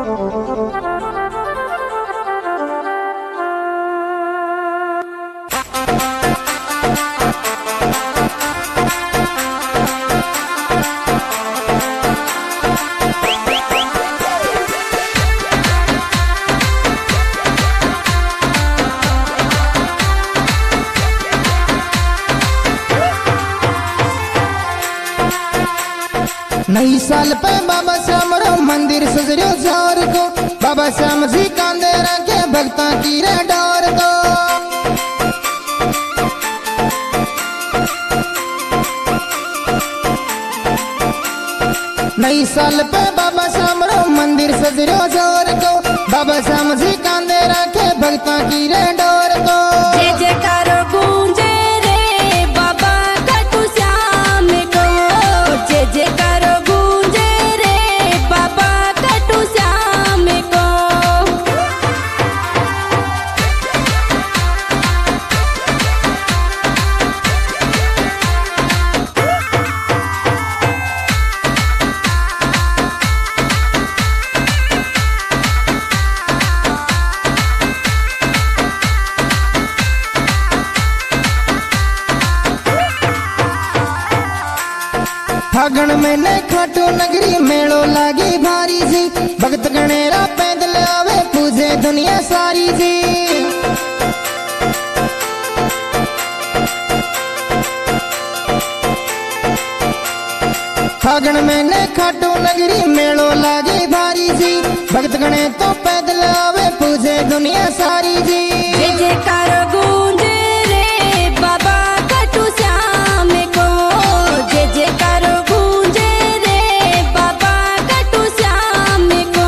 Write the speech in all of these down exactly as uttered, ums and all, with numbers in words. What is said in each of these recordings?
नई साल पे बाबा श्याम रो मंदिर सजरियो झार को, बाबा श्याम जी कांदे रखे भक्ता की रे डोर को। नई साल पे बाबा श्याम रो मंदिर सजरियो झार को, बाबा श्याम जी कांदे रखे भक्ता की रे डोर को। जय जयकारो गूंजे रे बाबा खाटू श्याम को, जय जयकारो गूंजे रे बाबा खाटू श्याम को। फागण में ने खाटू नगरी मेड़ो लागी भारी जी, भक्त गणेरा पैदल आवे पूजे दुनिया सारी जी। फागण में ने खाटू नगरी मेड़ो लागी भारी जी, भक्त गणे तो पैदल आवे पूजे दुनिया सारी जी। जय जयकारो गूंजे रे बाबा खाटू श्याम को, जय जयकारो गूंजे रे बाबा खाटू श्याम को।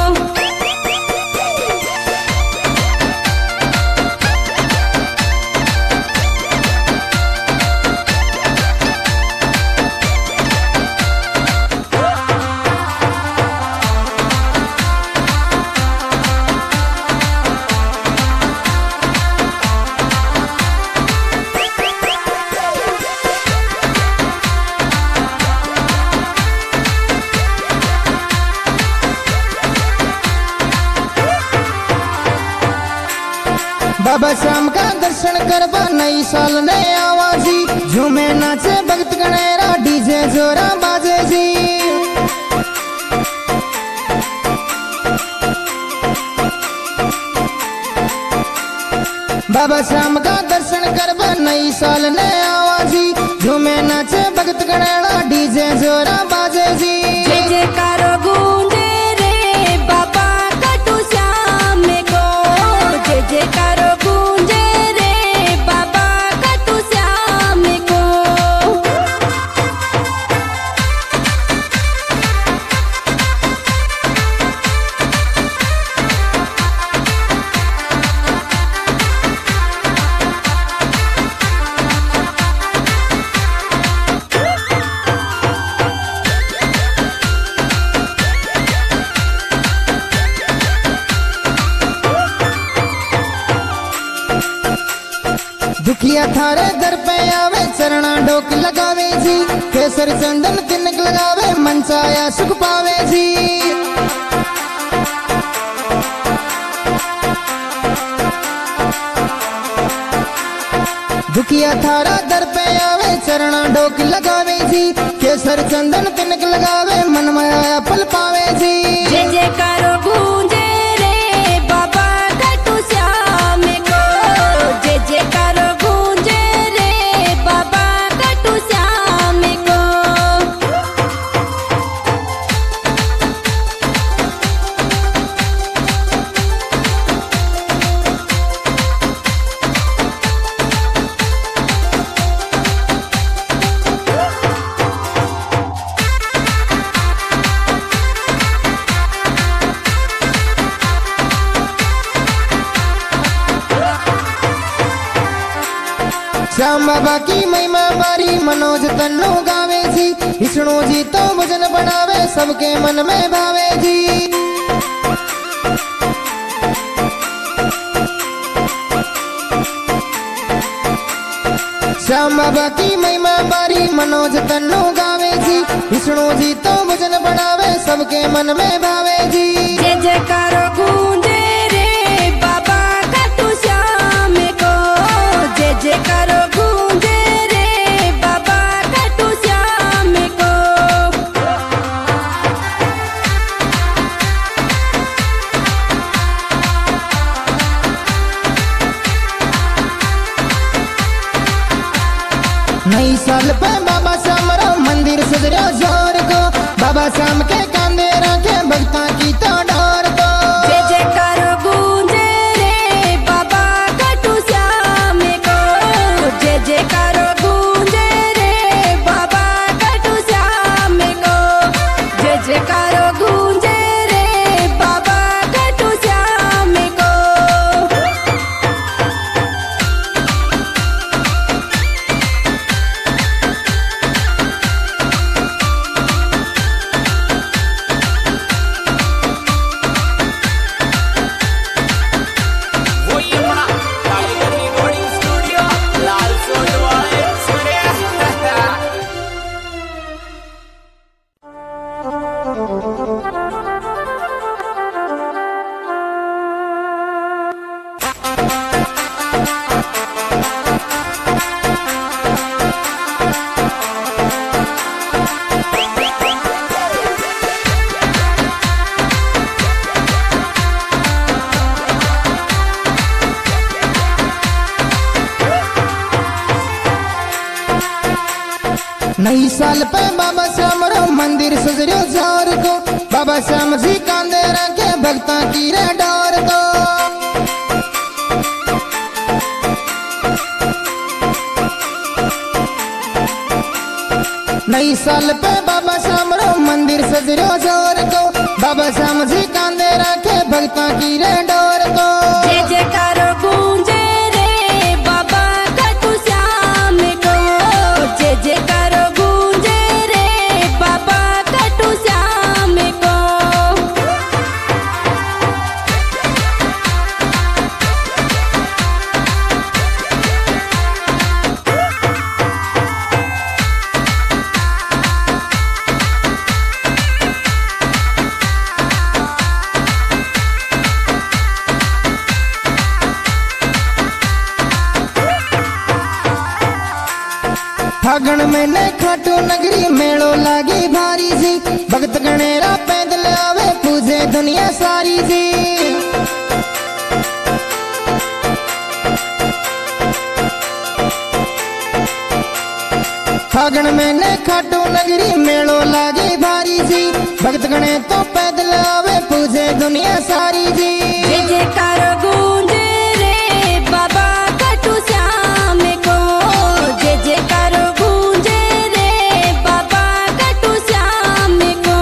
बाबा श्याम का दर्शन करवा नई साल ने आवाजी, झूमे नाचे भक्त गणेरा डीजे जोरा बाजे जी। बाबा श्याम का दर्शन करवा नई साल ने आवाजी, झूमे नाचे भक्त गणेरा डीजे जोरा बाजे जी। जय जयकारो गूंजे रे बाबा खाटू श्याम को, जय जयकारो गूंजे रे बाबा खाटू श्याम को। दुखिया थारे दर पे आवे चरणा डोक लगावे जी, केसर चंदन तिनक लगावे मनसाया सुख पावे जी। दुखिया थारा दर पे आवे चरणा डोक लगावे जी, केसर चंदन तिनक लगावे मन माया फल पावे जी। जय जयकारो गूंजे रे बाबा खाटू श्याम को, जय जयकारो गूंजे रे बाबा खाटू श्याम को। श्याम बाबा की महिमा बारी मनोज तन्नो गावे जी, विष्णु जी तो भजन बनावे सबके मन में भावे जी। श्याम बाबा की महिमा बारी मनोज तन्नो गावे जी, विष्णु जी तो भजन बनावे सबके मन में भावे जी। जय जयकारो गूंजे रे बाबा खाटू श्याम को। जय जयकारो गूंजे रे बाबा खाटू श्याम को। नई साल पे बाबा श्याम रो मंदिर सजरो जोर को। बाबा श्याम के कांधे रखे भक्ता की तो डोर को। जय जयकारो गूंजे रे बाबा खाटू श्याम को। जय जयकारो गूंजे रे बाबा खाटू श्याम को। जय जयकारो गूंजे रे बाबा खाटू श्याम को। नई साल पे बाबा श्याम रो मंदिर सजरो जोर को। बाबा श्याम जी कांधे रखे भक्ता की रे डोर को। नई साल पे बाबा श्याम रो मंदिर सजरो जोर को। बाबा श्याम जी कांधे रखे भक्ता की रे डोर को। जय जयकारो गूंजे रे बाबा खाटू श्याम को। जय जयकारो गूंजे रे बाबा खाटू श्याम को। फागण में ने खाटू नगरी मेलो लागी भारी जी। भक्त गणेरा पैदल आवे पूजे दुनिया सारी जी। फागण में ने खाटू नगरी मेलो लागी भारी जी। भक्त गणे तो पैदल आवे पूजे दुनिया सारी जी। जय जयकारो गूंजे रे बाबा खाटू श्याम को। जय जयकारो गूंजे रे बाबा खाटू श्याम को।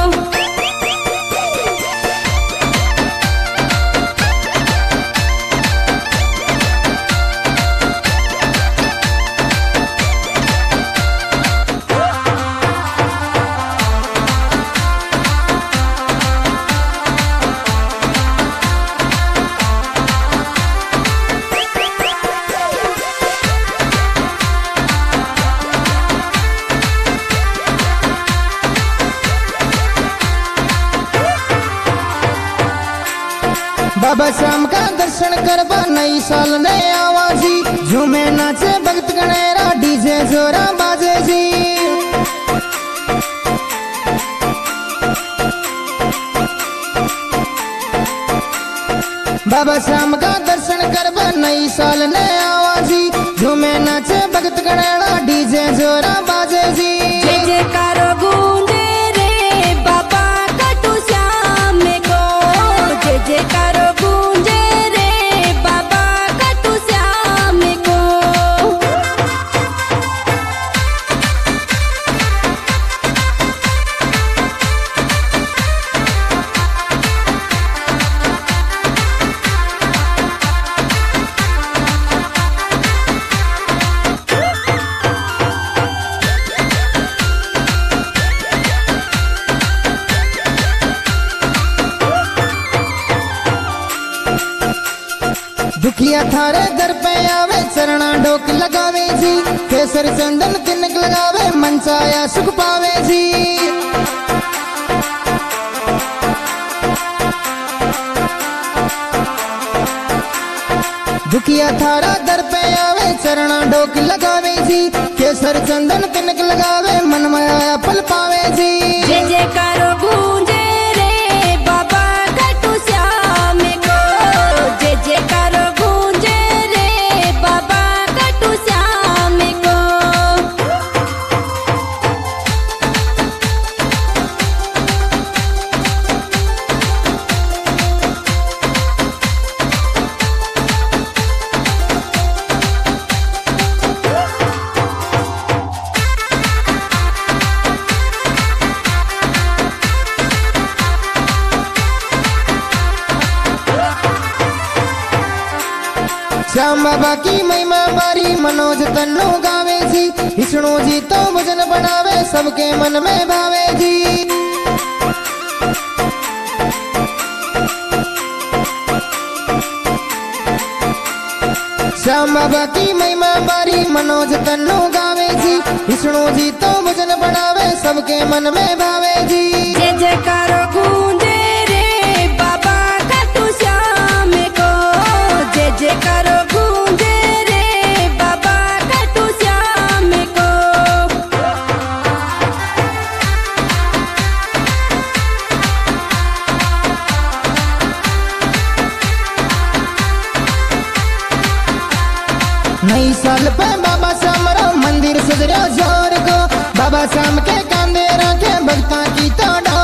बाबा श्याम का दर्शन करवा नई साल ने आवाजी। झूमे नाचे भक्त गणेरा डीजे जोरा बाजे जी। बाबा श्याम का दर्शन करवा नई साल ने आवाजी। झूमे नाचे भक्त गणेरा डीजे जोरा बाजे जी। जय जयकारो गूंजे रे बाबा खाटू श्याम को। जय जयकारो गूंजे रे बाबा खाटू श्याम को। दुखिया थारे दर पे आवे चरणा ढोक लगावे जी। केसर चंदन तिनक लगावे मनसाया सुख पावे जी। दुखिया थारा दर पे आवे चरणा डोक लगावे जी केसर चंदन तिनक लगावे मन में आया फल पावे जी। जय जयकारो गूंजे रे बाबा खाटू श्याम को, जय जयकारो गूंजे रे बाबा खाटू श्याम को। श्याम बाबा की महिमा बारी मनोज तन्नो गावे जी विष्णु जी तो भजन बनावे सबके मन में भावे जी। श्याम बाबा की महिमा बारी मनोज तन्नो गावे जी विष्णु जी तो भजन बनावे सबके मन में भावे जी। जय जयकारो गूंजे रे बाबा खाटू श्याम को, जय जयकारो गूंजे रे बाबा खाटू श्याम को। नई साल पे बाबा श्याम रो मंदिर सजरो जोर को बाबा श्याम के कांधे रखे भक्ता की तो